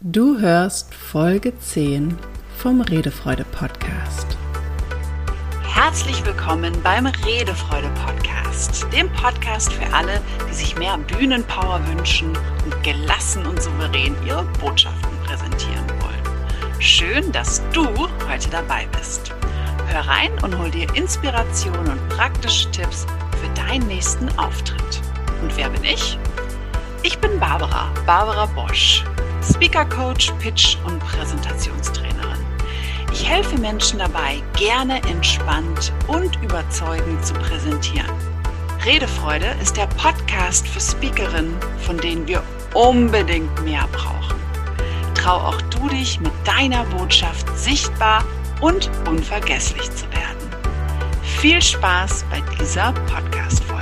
Du hörst Folge 10 vom Redefreude-Podcast. Herzlich willkommen beim Redefreude-Podcast, dem Podcast für alle, die sich mehr Bühnenpower wünschen und gelassen und souverän ihre Botschaften präsentieren wollen. Schön, dass du heute dabei bist. Hör rein und hol dir Inspiration und praktische Tipps für deinen nächsten Auftritt. Und wer bin ich? Ich bin Barbara Bosch, Speaker Coach, Pitch und Präsentationstrainerin. Ich helfe Menschen dabei, gerne entspannt und überzeugend zu präsentieren. Redefreude ist der Podcast für Speakerinnen, von denen wir unbedingt mehr brauchen. Trau auch du dich, mit deiner Botschaft sichtbar und unvergesslich zu werden. Viel Spaß bei dieser Podcast-Folge.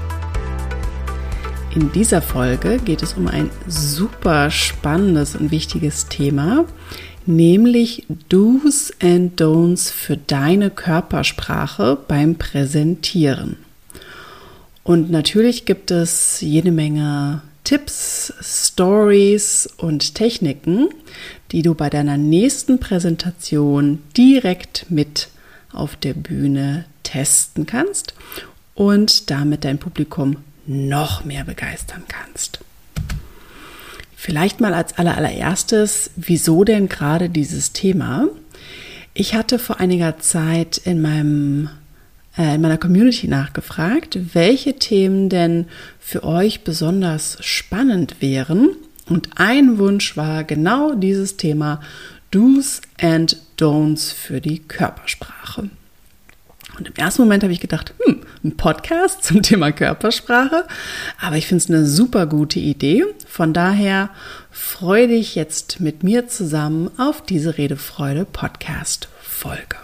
In dieser Folge geht es um ein super spannendes und wichtiges Thema, nämlich Do's and Don'ts für deine Körpersprache beim Präsentieren. Und natürlich gibt es jede Menge Tipps, Stories und Techniken, die du bei deiner nächsten Präsentation direkt mit auf der Bühne testen kannst und damit dein Publikum noch mehr begeistern kannst. Vielleicht mal als allererstes, wieso denn gerade dieses Thema? Ich hatte vor einiger Zeit in meiner Community nachgefragt, welche Themen denn für euch besonders spannend wären. Und ein Wunsch war genau dieses Thema Do's and Don'ts für die Körpersprache. Und im ersten Moment habe ich gedacht, ein Podcast zum Thema Körpersprache, aber ich finde es eine super gute Idee. Von daher freue dich jetzt mit mir zusammen auf diese Redefreude-Podcast-Folge.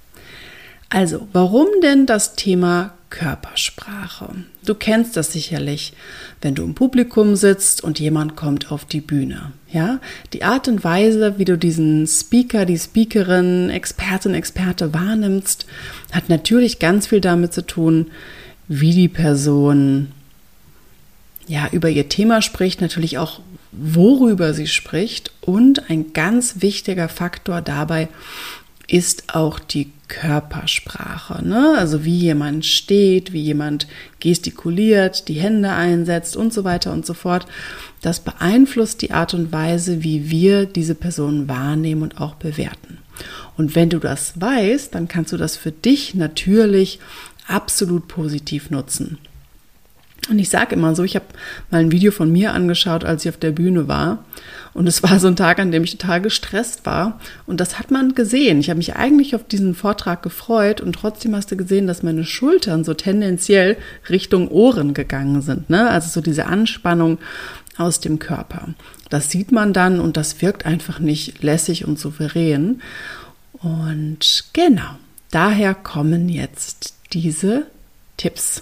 Also, warum denn das Thema Körpersprache? Du kennst das sicherlich, wenn du im Publikum sitzt und jemand kommt auf die Bühne. Ja? Die Art und Weise, wie du diesen Speaker, die Speakerin, Expertin, Experte wahrnimmst, hat natürlich ganz viel damit zu tun, wie die Person über ihr Thema spricht, natürlich auch worüber sie spricht. Und ein ganz wichtiger Faktor dabei ist auch die Körpersprache, ne? Also wie jemand steht, wie jemand gestikuliert, die Hände einsetzt und so weiter und so fort. Das beeinflusst die Art und Weise, wie wir diese Person wahrnehmen und auch bewerten. Und wenn du das weißt, dann kannst du das für dich natürlich absolut positiv nutzen. Und ich sage immer so, ich habe mal ein Video von mir angeschaut, als ich auf der Bühne war. Und es war so ein Tag, an dem ich total gestresst war. Und das hat man gesehen. Ich habe mich eigentlich auf diesen Vortrag gefreut. Und trotzdem hast du gesehen, dass meine Schultern so tendenziell Richtung Ohren gegangen sind, ne? Also so diese Anspannung aus dem Körper. Das sieht man dann und das wirkt einfach nicht lässig und souverän. Und genau, daher kommen jetzt diese Tipps.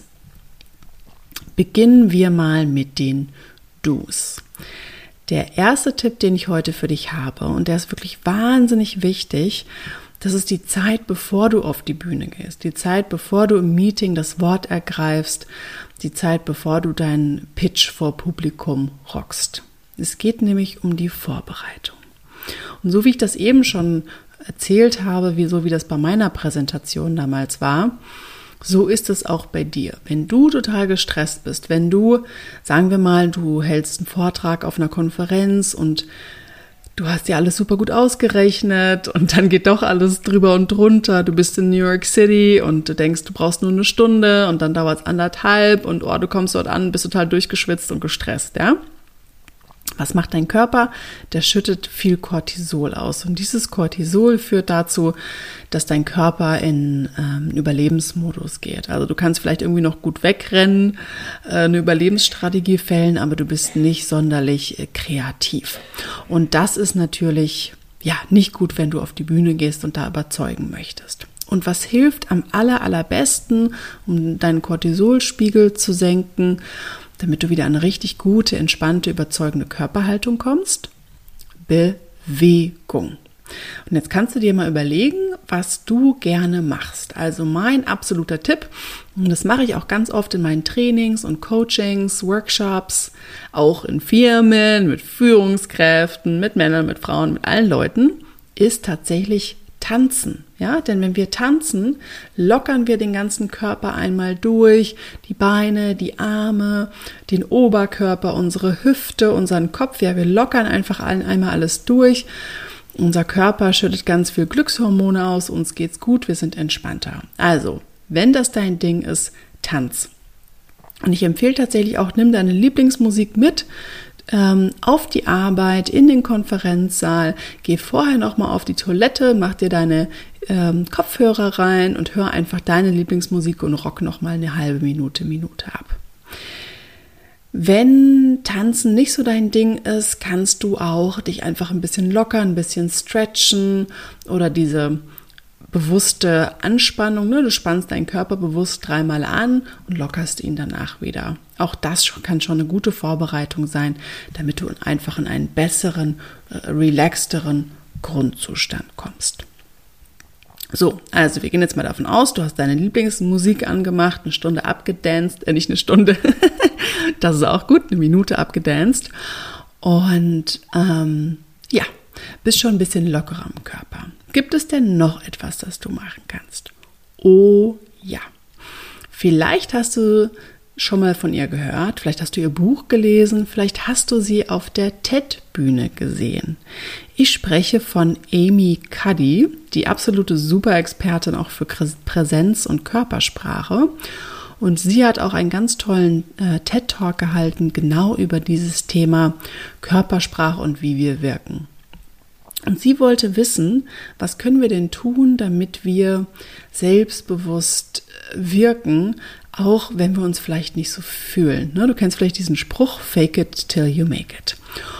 Beginnen wir mal mit den Do's. Der erste Tipp, den ich heute für dich habe, und der ist wirklich wahnsinnig wichtig, das ist die Zeit, bevor du auf die Bühne gehst, die Zeit, bevor du im Meeting das Wort ergreifst, die Zeit, bevor du deinen Pitch vor Publikum rockst. Es geht nämlich um die Vorbereitung. Und so wie ich das eben schon erzählt habe, wie das bei meiner Präsentation damals war, so ist es auch bei dir. Wenn du total gestresst bist, wenn du, sagen wir mal, du hältst einen Vortrag auf einer Konferenz und du hast dir alles super gut ausgerechnet und dann geht doch alles drüber und drunter. Du bist in New York City und du denkst, du brauchst nur eine Stunde und dann dauert es 1,5 und du kommst dort an, bist total durchgeschwitzt und gestresst, ja? Was macht dein Körper? Der schüttet viel Cortisol aus. Und dieses Cortisol führt dazu, dass dein Körper in Überlebensmodus geht. Also du kannst vielleicht irgendwie noch gut wegrennen, eine Überlebensstrategie fällen, aber du bist nicht sonderlich kreativ. Und das ist natürlich nicht gut, wenn du auf die Bühne gehst und da überzeugen möchtest. Und was hilft am allerbesten, um deinen Cortisolspiegel zu senken, damit du wieder an eine richtig gute, entspannte, überzeugende Körperhaltung kommst? Bewegung. Und jetzt kannst du dir mal überlegen, was du gerne machst. Also mein absoluter Tipp, und das mache ich auch ganz oft in meinen Trainings und Coachings, Workshops, auch in Firmen, mit Führungskräften, mit Männern, mit Frauen, mit allen Leuten, ist tatsächlich Tanzen. Ja, denn wenn wir tanzen, lockern wir den ganzen Körper einmal durch, die Beine, die Arme, den Oberkörper, unsere Hüfte, unseren Kopf. Ja, wir lockern einfach einmal alles durch. Unser Körper schüttet ganz viel Glückshormone aus, uns geht's gut, wir sind entspannter. Also, wenn das dein Ding ist, tanz. Und ich empfehle tatsächlich auch, nimm deine Lieblingsmusik mit auf die Arbeit, in den Konferenzsaal, geh vorher nochmal auf die Toilette, mach dir deine Kopfhörer rein und hör einfach deine Lieblingsmusik und rock nochmal eine halbe Minute ab. Wenn Tanzen nicht so dein Ding ist, kannst du auch dich einfach ein bisschen lockern, ein bisschen stretchen oder diese bewusste Anspannung, ne? Du spannst deinen Körper bewusst 3-mal an und lockerst ihn danach wieder. Auch das kann schon eine gute Vorbereitung sein, damit du einfach in einen besseren, relaxteren Grundzustand kommst. So, also wir gehen jetzt mal davon aus, du hast deine Lieblingsmusik angemacht, eine Stunde abgedanced, nicht eine Stunde, das ist auch gut, 1 Minute abgedanced und bist schon ein bisschen lockerer im Körper. Gibt es denn noch etwas, das du machen kannst? Oh ja, vielleicht hast du schon mal von ihr gehört, vielleicht hast du ihr Buch gelesen, vielleicht hast du sie auf der TED-Bühne gesehen. Ich spreche von Amy Cuddy, die absolute Super-Expertin auch für Präsenz und Körpersprache. Und sie hat auch einen ganz tollen TED-Talk gehalten, genau über dieses Thema Körpersprache und wie wir wirken. Und sie wollte wissen, was können wir denn tun, damit wir selbstbewusst wirken, auch wenn wir uns vielleicht nicht so fühlen. Du kennst vielleicht diesen Spruch, fake it till you make it.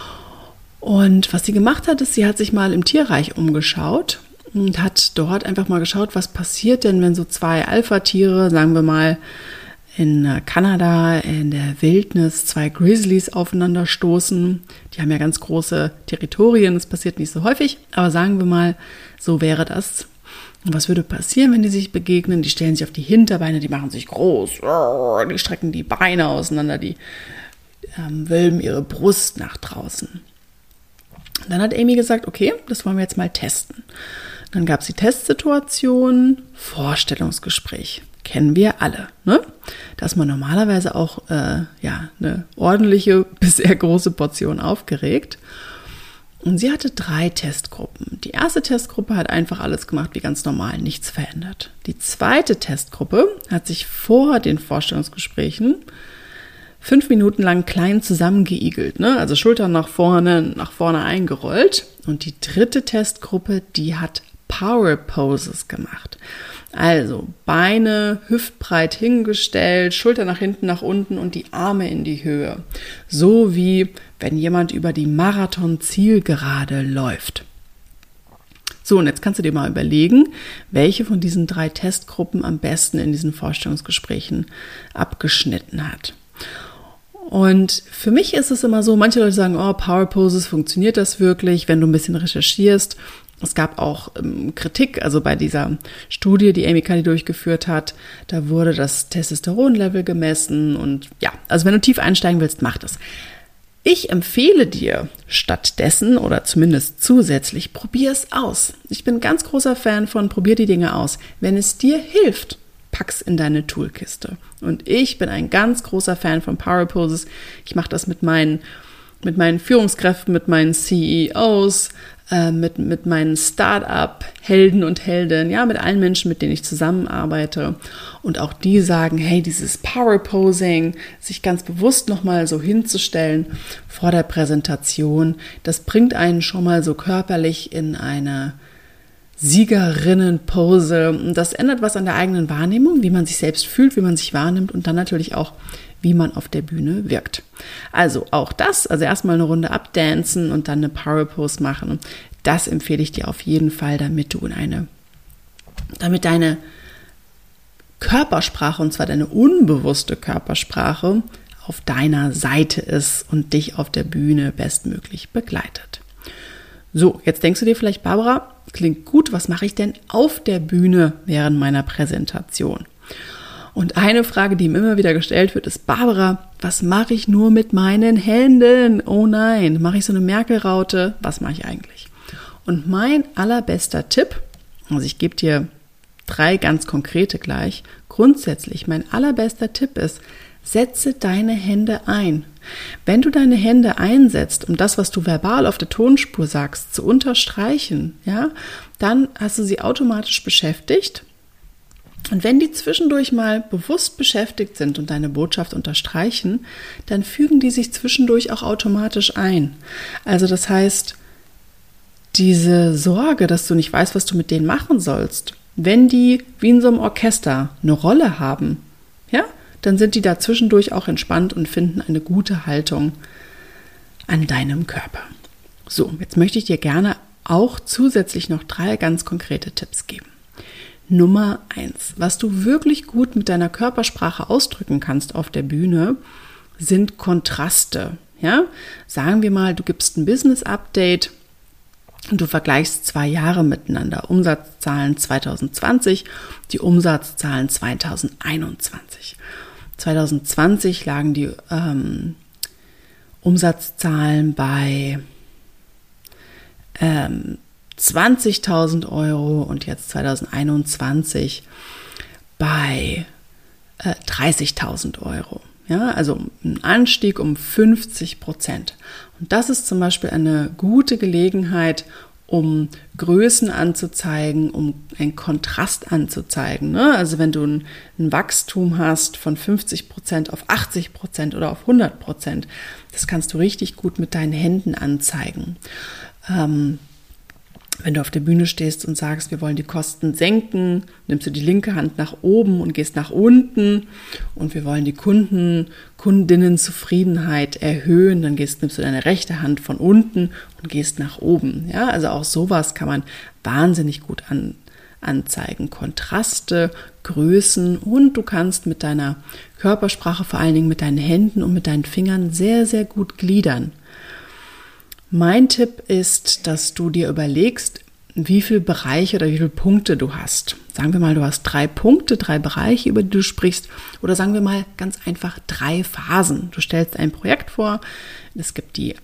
Und was sie gemacht hat, ist, sie hat sich mal im Tierreich umgeschaut und hat dort einfach mal geschaut, was passiert denn, wenn so 2 Alpha-Tiere, sagen wir mal in Kanada, in der Wildnis, 2 Grizzlies aufeinander stoßen. Die haben ja ganz große Territorien, das passiert nicht so häufig, aber sagen wir mal, so wäre das. Und was würde passieren, wenn die sich begegnen? Die stellen sich auf die Hinterbeine, die machen sich groß, die strecken die Beine auseinander, die wölben ihre Brust nach draußen. Und dann hat Amy gesagt, okay, das wollen wir jetzt mal testen. Dann gab es die Testsituation, Vorstellungsgespräch. Kennen wir alle, ne? Da ist man normalerweise auch eine ordentliche bis sehr große Portion aufgeregt. Und sie hatte 3 Testgruppen. Die erste Testgruppe hat einfach alles gemacht wie ganz normal, nichts verändert. Die zweite Testgruppe hat sich vor den Vorstellungsgesprächen 5 Minuten lang klein zusammengeigelt, ne? Also Schultern nach vorne eingerollt. Und die dritte Testgruppe, die hat Power Poses gemacht. Also Beine hüftbreit hingestellt, Schulter nach hinten, nach unten und die Arme in die Höhe. So wie wenn jemand über die Marathon-Zielgerade läuft. So, und jetzt kannst du dir mal überlegen, welche von diesen 3 Testgruppen am besten in diesen Vorstellungsgesprächen abgeschnitten hat. Und für mich ist es immer so, manche Leute sagen, oh, Power Poses, funktioniert das wirklich? Wenn du ein bisschen recherchierst. Es gab auch Kritik, also bei dieser Studie, die Amy Cuddy durchgeführt hat, da wurde das Testosteronlevel gemessen und ja, also wenn du tief einsteigen willst, mach das. Ich empfehle dir stattdessen oder zumindest zusätzlich, probier es aus. Ich bin ein ganz großer Fan von, probier die Dinge aus. Wenn es dir hilft, pack's in deine Toolkiste. Und ich bin ein ganz großer Fan von Power Poses. Ich mache das mit meinen Führungskräften, mit meinen CEOs, mit meinen Start-up-Helden und Heldinnen, ja, mit allen Menschen, mit denen ich zusammenarbeite. Und auch die sagen, hey, dieses Power-Posing, sich ganz bewusst nochmal so hinzustellen vor der Präsentation, das bringt einen schon mal so körperlich in eine Siegerinnenpose. Und das ändert was an der eigenen Wahrnehmung, wie man sich selbst fühlt, wie man sich wahrnimmt und dann natürlich auch, wie man auf der Bühne wirkt. Also auch das, also erstmal eine Runde abdancen und dann eine Power Pose machen. Das empfehle ich dir auf jeden Fall, damit deine Körpersprache, und zwar deine unbewusste Körpersprache, auf deiner Seite ist und dich auf der Bühne bestmöglich begleitet. So, jetzt denkst du dir vielleicht, Barbara, klingt gut, was mache ich denn auf der Bühne während meiner Präsentation? Und eine Frage, die ihm immer wieder gestellt wird, ist, Barbara, was mache ich nur mit meinen Händen? Oh nein, mache ich so eine Merkel-Raute? Was mache ich eigentlich? Und mein allerbester Tipp, also ich gebe dir 3 ganz konkrete gleich, grundsätzlich mein allerbester Tipp ist, setze deine Hände ein. Wenn du deine Hände einsetzt, um das, was du verbal auf der Tonspur sagst, zu unterstreichen, ja, dann hast du sie automatisch beschäftigt. Und wenn die zwischendurch mal bewusst beschäftigt sind und deine Botschaft unterstreichen, dann fügen die sich zwischendurch auch automatisch ein. Also das heißt, diese Sorge, dass du nicht weißt, was du mit denen machen sollst, wenn die wie in so einem Orchester eine Rolle haben, ja, dann sind die da zwischendurch auch entspannt und finden eine gute Haltung an deinem Körper. So, jetzt möchte ich dir gerne auch zusätzlich noch 3 ganz konkrete Tipps geben. Nummer 1, was du wirklich gut mit deiner Körpersprache ausdrücken kannst auf der Bühne, sind Kontraste. Ja? Sagen wir mal, du gibst ein Business-Update und du vergleichst 2 Jahre miteinander. Umsatzzahlen 2020, die Umsatzzahlen 2021. 2020 lagen die Umsatzzahlen bei 20.000 Euro und jetzt 2021 bei 30.000 Euro. Ja, also ein Anstieg um 50%. Und das ist zum Beispiel eine gute Gelegenheit, um Größen anzuzeigen, um einen Kontrast anzuzeigen. Ne? Also wenn du ein Wachstum hast von 50% auf 80% oder auf 100%, das kannst du richtig gut mit deinen Händen anzeigen. Wenn du auf der Bühne stehst und sagst, wir wollen die Kosten senken, nimmst du die linke Hand nach oben und gehst nach unten und wir wollen die Kundinnenzufriedenheit erhöhen, dann nimmst du deine rechte Hand von unten und gehst nach oben. Ja, also auch sowas kann man wahnsinnig gut anzeigen. Kontraste, Größen und du kannst mit deiner Körpersprache, vor allen Dingen mit deinen Händen und mit deinen Fingern sehr, sehr gut gliedern. Mein Tipp ist, dass du dir überlegst, wie viele Bereiche oder wie viele Punkte du hast. Sagen wir mal, du hast 3 Punkte, 3 Bereiche, über die du sprichst. Oder sagen wir mal ganz einfach 3 Phasen. Du stellst ein Projekt vor. Es gibt die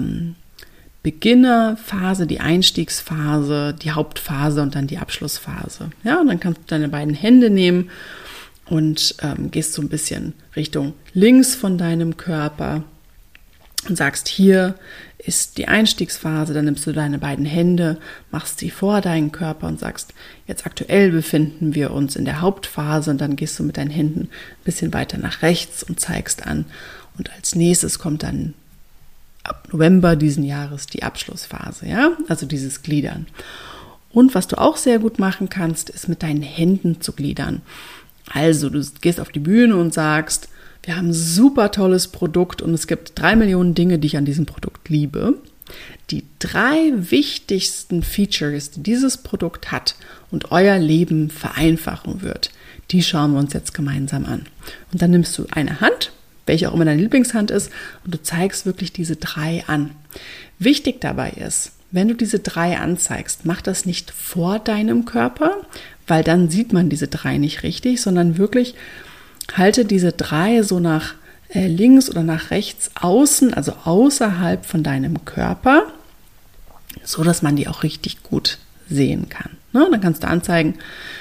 Beginnerphase, die Einstiegsphase, die Hauptphase und dann die Abschlussphase. Ja, und dann kannst du deine beiden Hände nehmen und gehst so ein bisschen Richtung links von deinem Körper und sagst, hier ist die Einstiegsphase, dann nimmst du deine beiden Hände, machst sie vor deinen Körper und sagst, jetzt aktuell befinden wir uns in der Hauptphase und dann gehst du mit deinen Händen ein bisschen weiter nach rechts und zeigst an. Und als nächstes kommt dann ab November diesen Jahres die Abschlussphase, ja, also dieses Gliedern. Und was du auch sehr gut machen kannst, ist mit deinen Händen zu gliedern. Also du gehst auf die Bühne und sagst, wir haben ein super tolles Produkt und es gibt 3 Millionen Dinge, die ich an diesem Produkt liebe. Die 3 wichtigsten Features, die dieses Produkt hat und euer Leben vereinfachen wird, die schauen wir uns jetzt gemeinsam an. Und dann nimmst du eine Hand, welche auch immer deine Lieblingshand ist, und du zeigst wirklich diese 3 an. Wichtig dabei ist, wenn du diese 3 anzeigst, mach das nicht vor deinem Körper, weil dann sieht man diese 3 nicht richtig, sondern wirklich halte diese 3 so nach links oder nach rechts außen, also außerhalb von deinem Körper, so dass man die auch richtig gut sehen kann. Ne? Dann kannst du anzeigen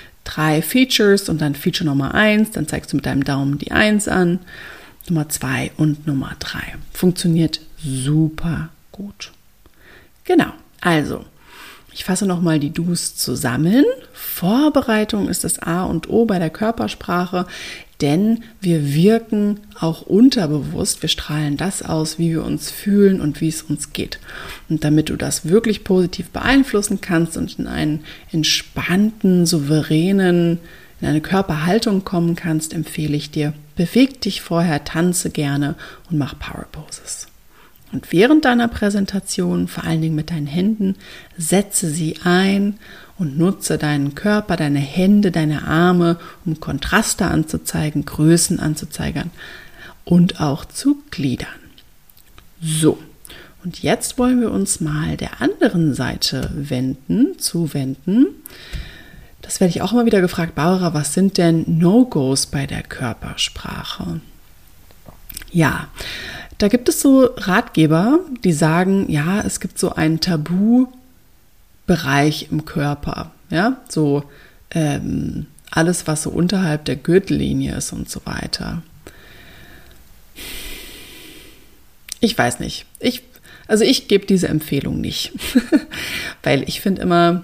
3 Features und dann Feature Nummer 1, dann zeigst du mit deinem Daumen die 1 an, Nummer 2 und Nummer 3. Funktioniert super gut. Genau, also ich fasse nochmal die Do's zusammen. Vorbereitung ist das A und O bei der Körpersprache, denn wir wirken auch unterbewusst, wir strahlen das aus, wie wir uns fühlen und wie es uns geht. Und damit du das wirklich positiv beeinflussen kannst und in einen entspannten, souveränen, in eine Körperhaltung kommen kannst, empfehle ich dir, beweg dich vorher, tanze gerne und mach Power Poses. Und während deiner Präsentation, vor allen Dingen mit deinen Händen, setze sie ein und nutze deinen Körper, deine Hände, deine Arme, um Kontraste anzuzeigen, Größen anzuzeigen und auch zu gliedern. So, Und jetzt wollen wir uns mal der anderen Seite zuwenden. Das werde ich auch immer wieder gefragt, Barbara, was sind denn No-Gos bei der Körpersprache? Ja, da gibt es so Ratgeber, die sagen, ja, es gibt so einen Tabubereich im Körper, ja, so alles, was so unterhalb der Gürtellinie ist und so weiter. Ich weiß nicht. Ich gebe diese Empfehlung nicht, weil ich finde immer,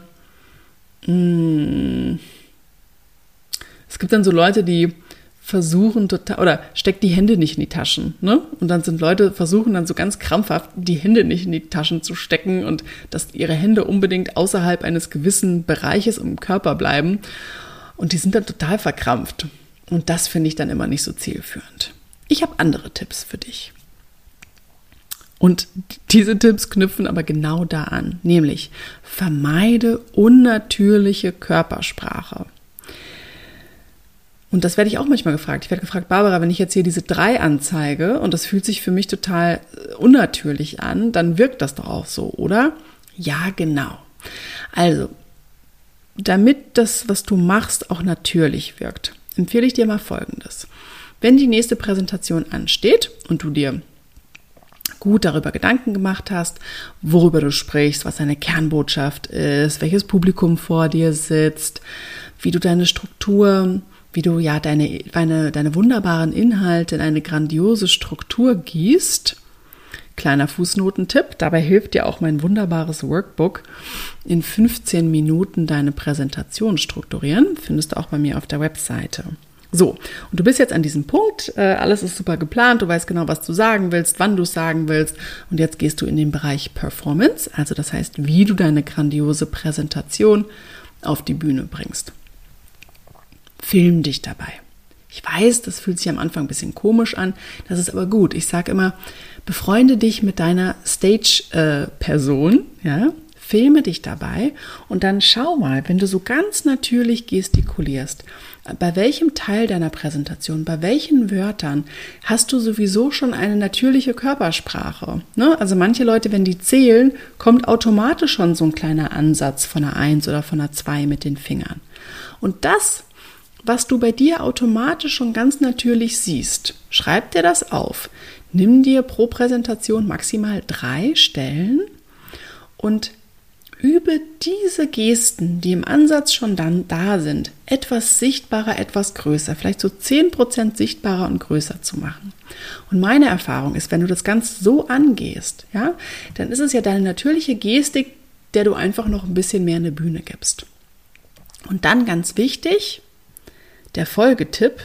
es gibt dann so Leute, die versuchen total, oder steckt die Hände nicht in die Taschen, ne? Und dann sind Leute, versuchen dann so ganz krampfhaft, die Hände nicht in die Taschen zu stecken und dass ihre Hände unbedingt außerhalb eines gewissen Bereiches im Körper bleiben. Und die sind dann total verkrampft. Und das finde ich dann immer nicht so zielführend. Ich habe andere Tipps für dich. Und diese Tipps knüpfen aber genau da an, nämlich vermeide unnatürliche Körpersprache. Und das werde ich auch manchmal gefragt. Ich werde gefragt, Barbara, wenn ich jetzt hier diese 3 anzeige und das fühlt sich für mich total unnatürlich an, dann wirkt das doch auch so, oder? Ja, genau. Also, damit das, was du machst, auch natürlich wirkt, empfehle ich dir mal Folgendes. Wenn die nächste Präsentation ansteht und du dir gut darüber Gedanken gemacht hast, worüber du sprichst, was deine Kernbotschaft ist, welches Publikum vor dir sitzt, wie du deine Struktur, wie du ja deine wunderbaren Inhalte in eine grandiose Struktur gießt. Kleiner Fußnotentipp, dabei hilft dir auch mein wunderbares Workbook, in 15 Minuten deine Präsentation strukturieren. Findest du auch bei mir auf der Webseite. So, und du bist jetzt an diesem Punkt, alles ist super geplant, du weißt genau, was du sagen willst, wann du es sagen willst und jetzt gehst du in den Bereich Performance, also das heißt, wie du deine grandiose Präsentation auf die Bühne bringst. Film dich dabei. Ich weiß, das fühlt sich am Anfang ein bisschen komisch an, das ist aber gut. Ich sage immer, befreunde dich mit deiner Stage-Person, ja, filme dich dabei und dann schau mal, wenn du so ganz natürlich gestikulierst, bei welchem Teil deiner Präsentation, bei welchen Wörtern hast du sowieso schon eine natürliche Körpersprache? Ne? Also manche Leute, wenn die zählen, kommt automatisch schon so ein kleiner Ansatz von einer 1 oder von einer 2 mit den Fingern. Und das, was du bei dir automatisch schon ganz natürlich siehst, schreib dir das auf. Nimm dir pro Präsentation maximal 3 Stellen und übe diese Gesten, die im Ansatz schon dann da sind, etwas sichtbarer, etwas größer, vielleicht so 10% sichtbarer und größer zu machen. Und meine Erfahrung ist, wenn du das Ganze so angehst, ja, dann ist es ja deine natürliche Gestik, der du einfach noch ein bisschen mehr eine Bühne gibst. Und dann ganz wichtig, der Folgetipp,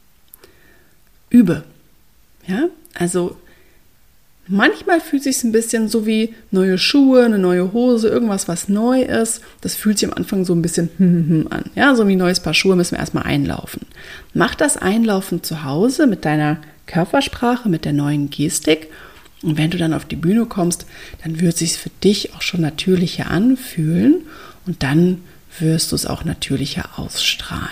übe. Ja, also manchmal fühlt es sich ein bisschen so wie neue Schuhe, eine neue Hose, irgendwas, was neu ist. Das fühlt sich am Anfang so ein bisschen an. Ja, so wie ein neues Paar Schuhe müssen wir erstmal einlaufen. Mach das Einlaufen zu Hause mit deiner Körpersprache, mit der neuen Gestik. Und wenn du dann auf die Bühne kommst, dann wird es sich für dich auch schon natürlicher anfühlen. Und dann wirst du es auch natürlicher ausstrahlen.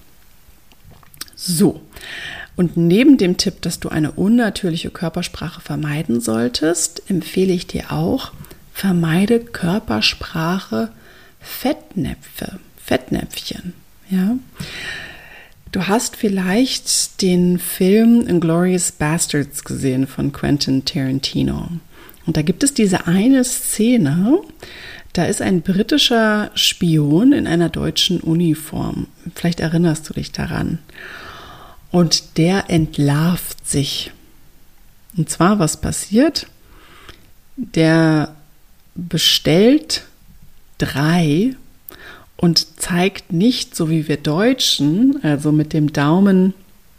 So. Und neben dem Tipp, dass du eine unnatürliche Körpersprache vermeiden solltest, empfehle ich dir auch, vermeide Körpersprache Fettnäpfchen. Ja? Du hast vielleicht den Film Inglourious Basterds gesehen von Quentin Tarantino. Und da gibt es diese eine Szene, da ist ein britischer Spion in einer deutschen Uniform. Vielleicht erinnerst du dich daran. Und der entlarvt sich. Und zwar, was passiert? Der bestellt 3 und zeigt nicht, so wie wir Deutschen, also mit dem Daumen,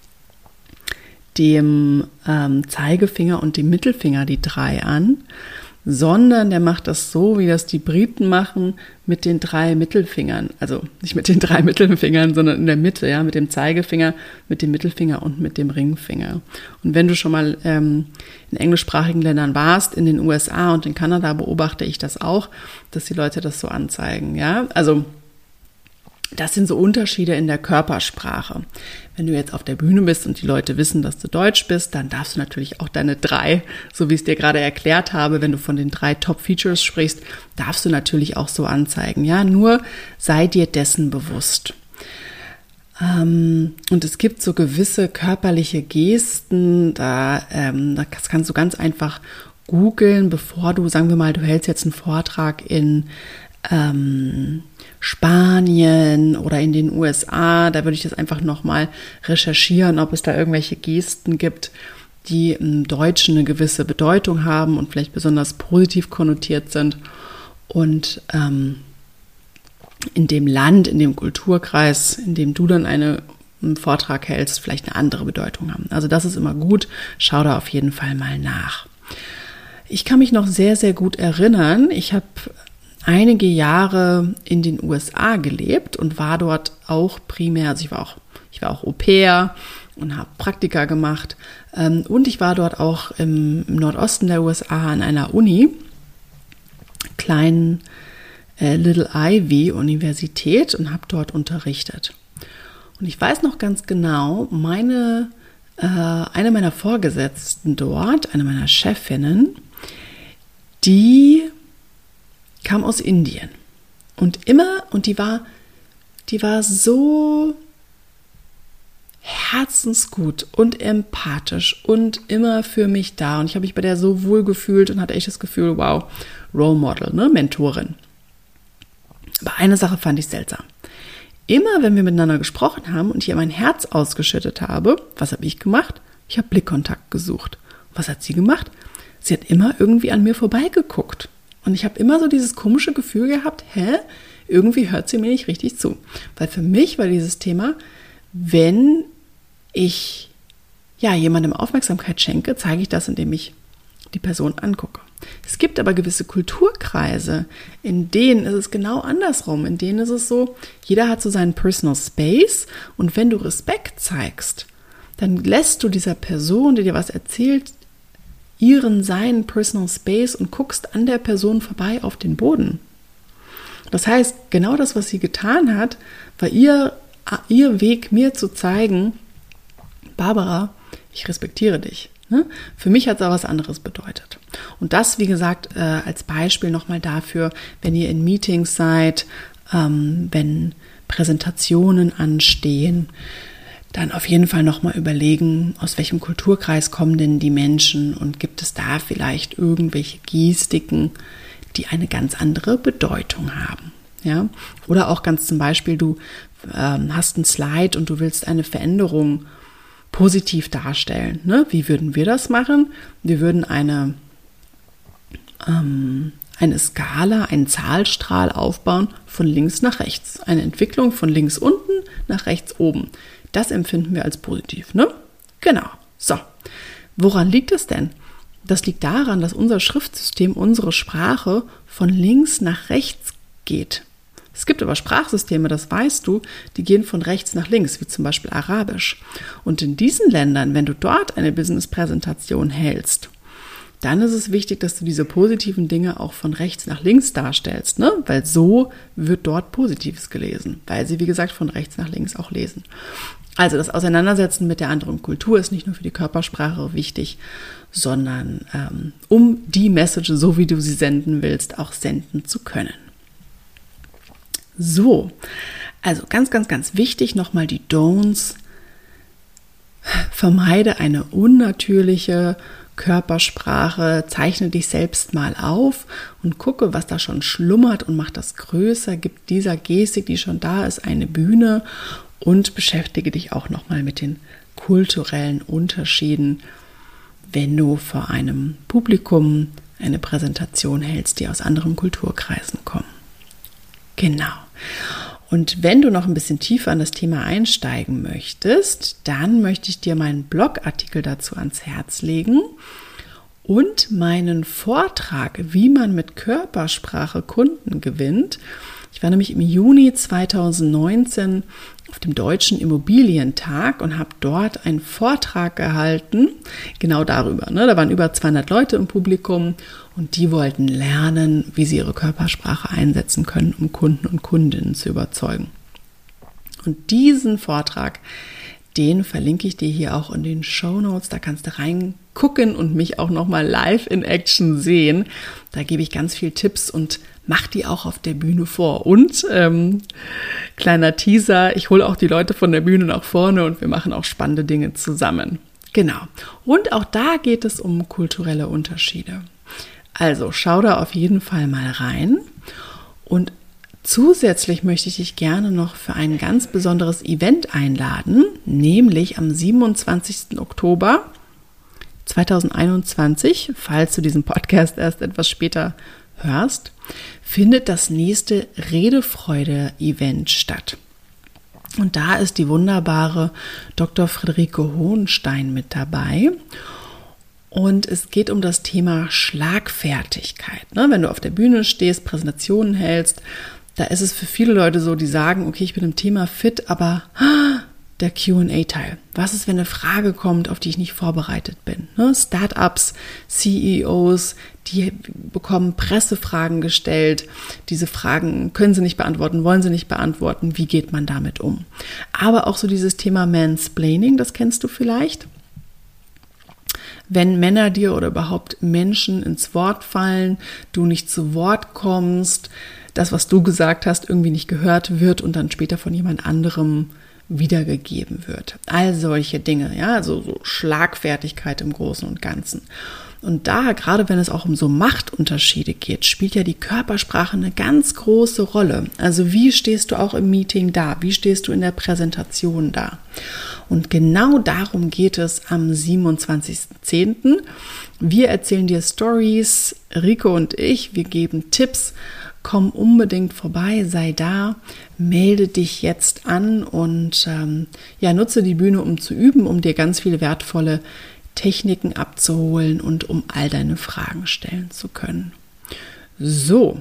dem Zeigefinger und dem Mittelfinger die 3 an, sondern der macht das so, wie das die Briten machen, mit den 3 Mittelfingern. Also nicht mit den 3 Mittelfingern, sondern in der Mitte, ja, mit dem Zeigefinger, mit dem Mittelfinger und mit dem Ringfinger. Und wenn du schon mal in englischsprachigen Ländern warst, in den USA und in Kanada, beobachte ich das auch, dass die Leute das so anzeigen, ja. Also Das sind so Unterschiede in der Körpersprache. Wenn du jetzt auf der Bühne bist und die Leute wissen, dass du Deutsch bist, dann darfst du natürlich auch deine 3, so wie ich es dir gerade erklärt habe, wenn du von den 3 Top-Features sprichst, darfst du natürlich auch so anzeigen. Ja, nur sei dir dessen bewusst. Und es gibt so gewisse körperliche Gesten, das kannst du ganz einfach googeln, bevor du, sagen wir mal, du hältst jetzt einen Vortrag in Spanien oder in den USA, da würde ich das einfach nochmal recherchieren, ob es da irgendwelche Gesten gibt, die im Deutschen eine gewisse Bedeutung haben und vielleicht besonders positiv konnotiert sind und in dem Land, in dem Kulturkreis, in dem du dann einen Vortrag hältst, vielleicht eine andere Bedeutung haben. Also das ist immer gut, schau da auf jeden Fall mal nach. Ich kann mich noch sehr, sehr gut erinnern, ich habe einige Jahre in den USA gelebt und war dort auch primär, also ich war auch Au-pair und habe Praktika gemacht und ich war dort auch im Nordosten der USA an einer Uni, kleinen Little Ivy Universität und habe dort unterrichtet. Und ich weiß noch ganz genau, eine meiner Vorgesetzten dort, eine meiner Chefinnen, die kam aus Indien. Und die war so herzensgut und empathisch und immer für mich da. Und ich habe mich bei der so wohl gefühlt und hatte echt das Gefühl, wow, Role Model, ne, Mentorin. Aber eine Sache fand ich seltsam. Immer, wenn wir miteinander gesprochen haben und ich ihr mein Herz ausgeschüttet habe, was habe ich gemacht? Ich habe Blickkontakt gesucht. Was hat sie gemacht? Sie hat immer irgendwie an mir vorbeigeguckt. Und ich habe immer so dieses komische Gefühl gehabt, irgendwie hört sie mir nicht richtig zu. Weil für mich war dieses Thema, wenn ich jemandem Aufmerksamkeit schenke, zeige ich das, indem ich die Person angucke. Es gibt aber gewisse Kulturkreise, in denen ist es genau andersrum. In denen ist es so, jeder hat so seinen Personal Space und wenn du Respekt zeigst, dann lässt du dieser Person, die dir was erzählt, seinen Personal Space und guckst an der Person vorbei auf den Boden. Das heißt, genau das, was sie getan hat, war ihr Weg, mir zu zeigen, Barbara, ich respektiere dich. Für mich hat es auch was anderes bedeutet. Und das, wie gesagt, als Beispiel nochmal dafür, wenn ihr in Meetings seid, wenn Präsentationen anstehen, dann auf jeden Fall nochmal überlegen, aus welchem Kulturkreis kommen denn die Menschen und gibt es da vielleicht irgendwelche Gestiken, die eine ganz andere Bedeutung haben. Ja? Oder auch ganz zum Beispiel, du hast ein Slide und du willst eine Veränderung positiv darstellen. Ne? Wie würden wir das machen? Wir würden eine Skala, einen Zahlstrahl aufbauen von links nach rechts. Eine Entwicklung von links unten nach rechts oben. Das empfinden wir als positiv, ne? Genau. So. Woran liegt das denn? Das liegt daran, dass unser Schriftsystem, unsere Sprache von links nach rechts geht. Es gibt aber Sprachsysteme, das weißt du, die gehen von rechts nach links, wie zum Beispiel Arabisch. Und in diesen Ländern, wenn du dort eine Business-Präsentation hältst, dann ist es wichtig, dass du diese positiven Dinge auch von rechts nach links darstellst, ne? Weil so wird dort Positives gelesen, weil sie, wie gesagt, von rechts nach links auch lesen. Also das Auseinandersetzen mit der anderen Kultur ist nicht nur für die Körpersprache wichtig, sondern um die Message, so wie du sie senden willst, auch senden zu können. So, also ganz, ganz, ganz wichtig nochmal die Don'ts. Vermeide eine unnatürliche Körpersprache, zeichne dich selbst mal auf und gucke, was da schon schlummert und mach das größer, gib dieser Gestik, die schon da ist, eine Bühne und beschäftige dich auch nochmal mit den kulturellen Unterschieden, wenn du vor einem Publikum eine Präsentation hältst, die aus anderen Kulturkreisen kommen. Genau. Und wenn du noch ein bisschen tiefer in das Thema einsteigen möchtest, dann möchte ich dir meinen Blogartikel dazu ans Herz legen und meinen Vortrag, wie man mit Körpersprache Kunden gewinnt. Ich war nämlich im Juni 2019 auf dem Deutschen Immobilientag und habe dort einen Vortrag gehalten, genau darüber. Ne? Da waren über 200 Leute im Publikum und die wollten lernen, wie sie ihre Körpersprache einsetzen können, um Kunden und Kundinnen zu überzeugen. Und diesen Vortrag, den verlinke ich dir hier auch in den Shownotes. Da kannst du reingucken und mich auch nochmal live in Action sehen. Da gebe ich ganz viel Tipps und mache die auch auf der Bühne vor. Und kleiner Teaser, ich hole auch die Leute von der Bühne nach vorne und wir machen auch spannende Dinge zusammen. Genau. Und auch da geht es um kulturelle Unterschiede. Also schau da auf jeden Fall mal rein. Und zusätzlich möchte ich dich gerne noch für ein ganz besonderes Event einladen, nämlich am 27. Oktober 2021, falls du diesen Podcast erst etwas später hörst, findet das nächste Redefreude-Event statt. Und da ist die wunderbare Dr. Friederike Hohenstein mit dabei. Und es geht um das Thema Schlagfertigkeit. Wenn du auf der Bühne stehst, Präsentationen hältst, da ist es für viele Leute so, die sagen, okay, ich bin im Thema fit, aber der Q&A-Teil. Was ist, wenn eine Frage kommt, auf die ich nicht vorbereitet bin? Startups, CEOs, die bekommen Pressefragen gestellt. Diese Fragen können sie nicht beantworten, wollen sie nicht beantworten. Wie geht man damit um? Aber auch so dieses Thema Mansplaining, das kennst du vielleicht. Wenn Männer dir oder überhaupt Menschen ins Wort fallen, du nicht zu Wort kommst, das, was du gesagt hast, irgendwie nicht gehört wird und dann später von jemand anderem wiedergegeben wird. All solche Dinge, ja, also so Schlagfertigkeit im Großen und Ganzen. Und da, gerade wenn es auch um so Machtunterschiede geht, spielt ja die Körpersprache eine ganz große Rolle. Also wie stehst du auch im Meeting da? Wie stehst du in der Präsentation da? Und genau darum geht es am 27.10. Wir erzählen dir Stories, Rico und ich, wir geben Tipps. Komm unbedingt vorbei, sei da, melde dich jetzt an und nutze die Bühne, um zu üben, um dir ganz viele wertvolle Techniken abzuholen und um all deine Fragen stellen zu können. So,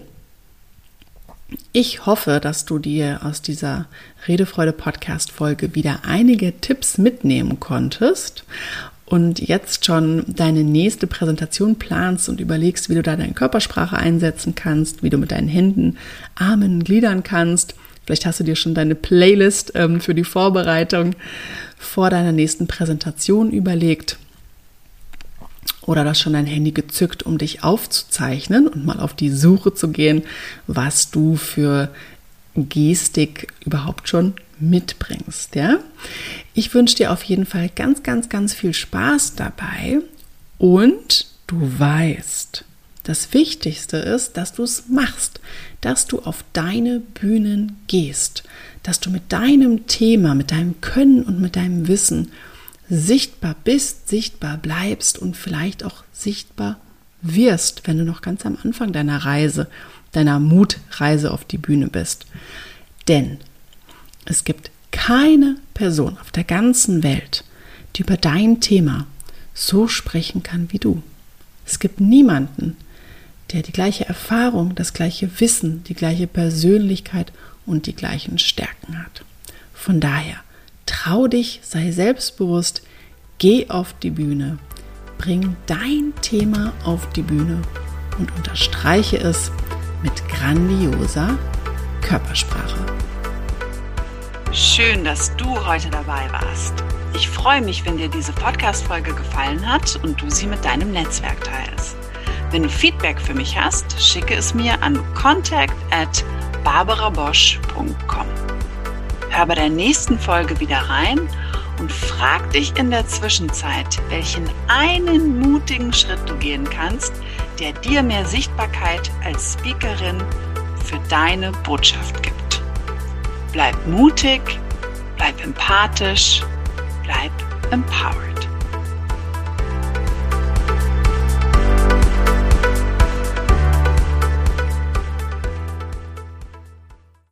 ich hoffe, dass du dir aus dieser Redefreude-Podcast-Folge wieder einige Tipps mitnehmen konntest und jetzt schon deine nächste Präsentation planst und überlegst, wie du da deine Körpersprache einsetzen kannst, wie du mit deinen Händen, Armen gliedern kannst. Vielleicht hast du dir schon deine Playlist für die Vorbereitung vor deiner nächsten Präsentation überlegt oder hast schon dein Handy gezückt, um dich aufzuzeichnen und mal auf die Suche zu gehen, was du für Gestik überhaupt schon mitbringst, ja? Ich wünsche dir auf jeden Fall ganz, ganz, ganz viel Spaß dabei und du weißt, das Wichtigste ist, dass du es machst, dass du auf deine Bühnen gehst, dass du mit deinem Thema, mit deinem Können und mit deinem Wissen sichtbar bist, sichtbar bleibst und vielleicht auch sichtbar wirst, wenn du noch ganz am Anfang deiner Reise, deiner Mutreise auf die Bühne bist. Denn es gibt keine Person auf der ganzen Welt, die über dein Thema so sprechen kann wie du. Es gibt niemanden, der die gleiche Erfahrung, das gleiche Wissen, die gleiche Persönlichkeit und die gleichen Stärken hat. Von daher, trau dich, sei selbstbewusst, geh auf die Bühne, bring dein Thema auf die Bühne und unterstreiche es mit grandioser Körpersprache. Schön, dass du heute dabei warst. Ich freue mich, wenn dir diese Podcast-Folge gefallen hat und du sie mit deinem Netzwerk teilst. Wenn du Feedback für mich hast, schicke es mir an contact@barbarabosch.com. Hör bei der nächsten Folge wieder rein und frag dich in der Zwischenzeit, welchen einen mutigen Schritt du gehen kannst, der dir mehr Sichtbarkeit als Speakerin für deine Botschaft gibt. Bleib mutig, bleib empathisch, bleib empowered.